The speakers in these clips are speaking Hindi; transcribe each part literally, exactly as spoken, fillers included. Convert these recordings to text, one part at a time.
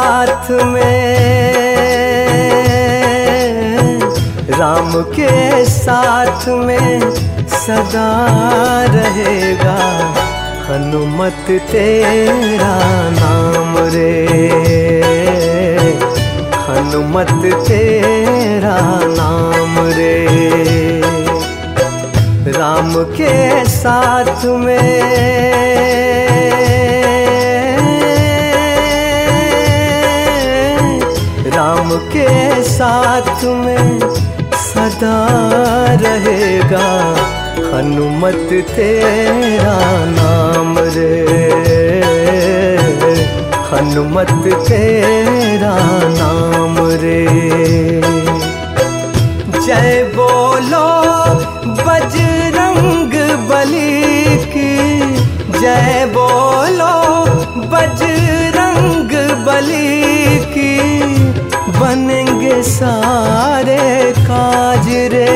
साथ में, राम के साथ में सदा रहेगा हनुमत तेरा नाम रे, हनुमत तेरा नाम रे। राम के साथ में, राम के साथ में सदा रहेगा हनुमत तेरा नाम रे, हनुमत तेरा नाम रे। जय बोलो बजरंग बली की, जय बोलो बजरंग बली की, बनेंगे सारे काज रे,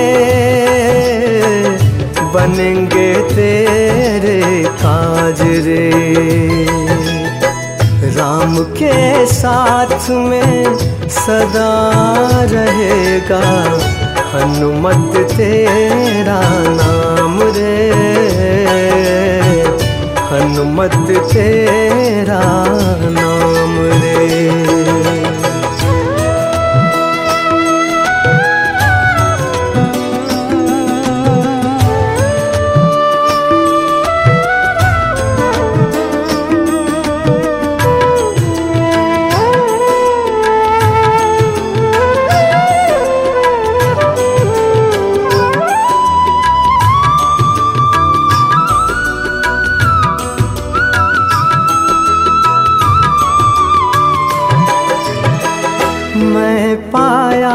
बनेंगे तेरे काज रे। राम के साथ में सदा रहेगा हनुमत तेरा नाम रे, हनुमत तेरा नाम रे। मैं पाया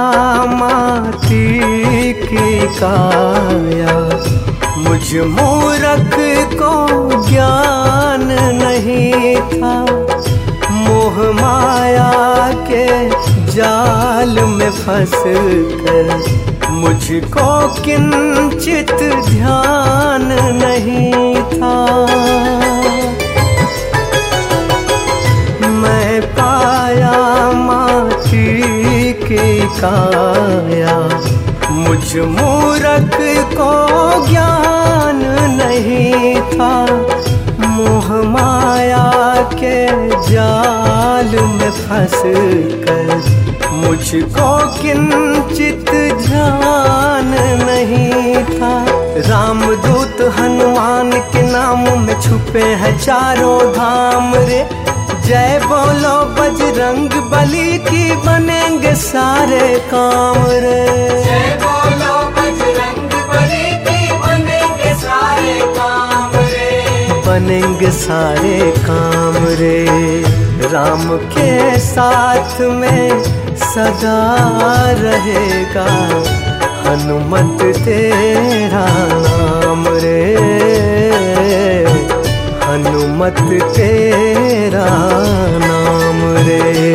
माटी की काया, मुझ मूरख को ज्ञान नहीं था, मोह माया के जाल में फंस कर मुझको किंचित ध्यान नहीं था। मैं पाया माटी की काया, मुझ मूरख को ज्ञान नहीं था, मोह माया के जाल में फंस कर मुझको किंचित ध्यान नहीं था। रामदूत हनुमान के नाम में छुपे हैं चारों धाम रे, जय बोलो बजरंग बली की, बनेंगे सारे काम रे, जय बोलो बजरंग बली की, बनेंगे सारे काम रे, बनेंगे सारे काम रे। राम के साथ में सदा रहेगा हनुमत तेरा नाम रे, हनुमत तेरा नाम रे।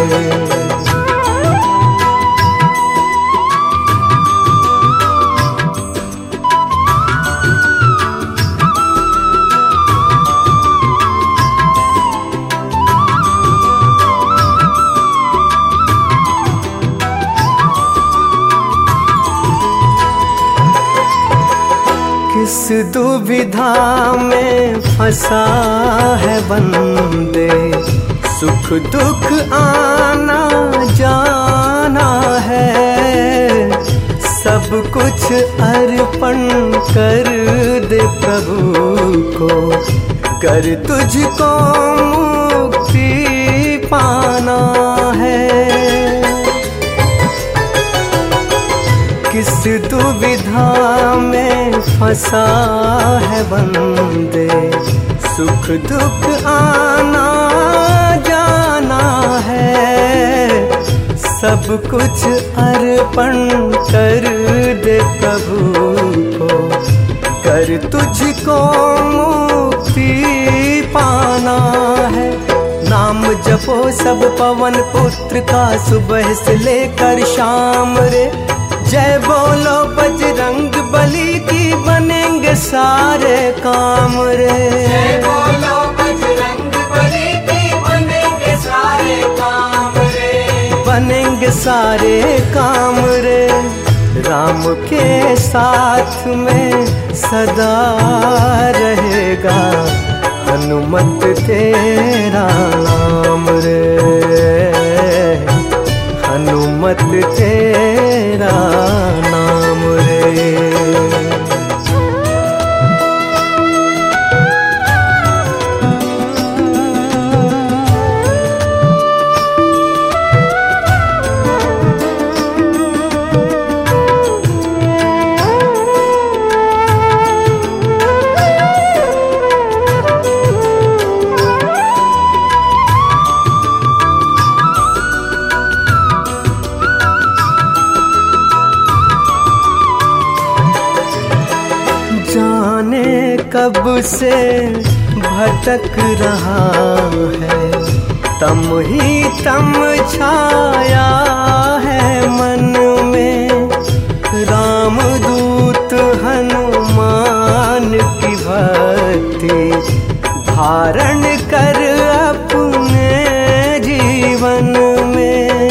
किस दुविधा में फंसा है बंदे, सुख दुख आना जाना है, सब कुछ अर्पण कर दे प्रभु को, कर तुझको मुक्ति पाना है। किस दुविधा में फंसा है बंदे, सुख दुख आना जाना है, सब कुछ अर्पण कर दे प्रभु को, कर तुझको मुक्ति पाना है। नाम जपो सब पवन पुत्र का, सुबह से लेकर शाम रे, जय बोलो बजरंग बली की, बनेंगे सारे काम रे, जय बोलो बजरंग बली की, बनेंगे सारे काम सारे काम रे। राम के साथ में सदा रहेगा हनुमत तेरा नाम रे, हनुमत तेरा नाम रे। जाने कब से भटक रहा है, तम ही तम छाया है मन में। राम दूत हनुमान की भक्ति धारण कर अपने जीवन में।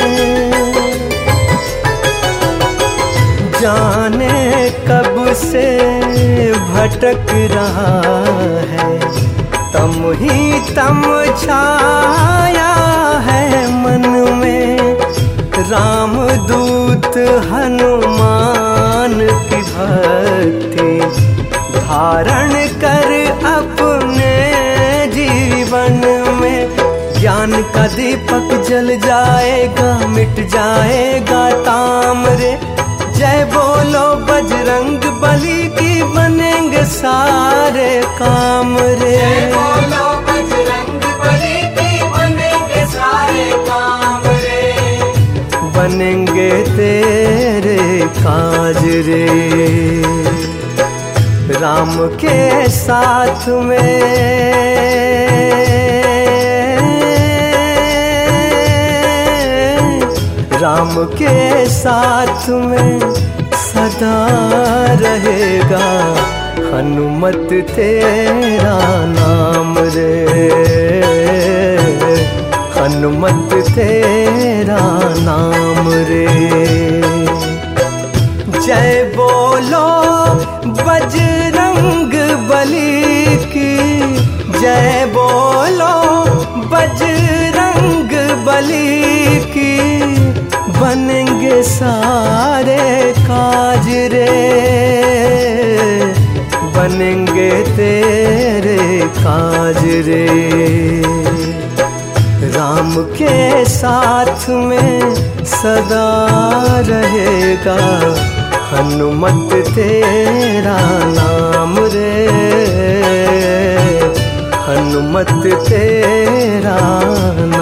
जाने कब से भटक रहा है, तम ही तम छाया है मन में। राम दूत हनुमान की भक्ति धारण कर अपने जीवन में। ज्ञान का दीपक जल जाएगा, मिट जाएगा ताम रे। जय बोलो बजरंग बली की, बनेंगे सारे काम रे। जय बोलो बजरंग बली की, बनेंगे सारे काम रे। बनेंगे तेरे काज रे। राम के साथ में राम के साथ में सदा रहेगा हनुमत तेरा नाम रे, हनुमत तेरा नाम रे। जय बोलो बजरंग बली की, जय बोलो बजरंग बली की। बनेंगे सारे काज रे, बनेंगे तेरे काज रे। राम के साथ में सदा रहेगा हनुमत तेरा नाम रे, हनुमत तेरा नाम।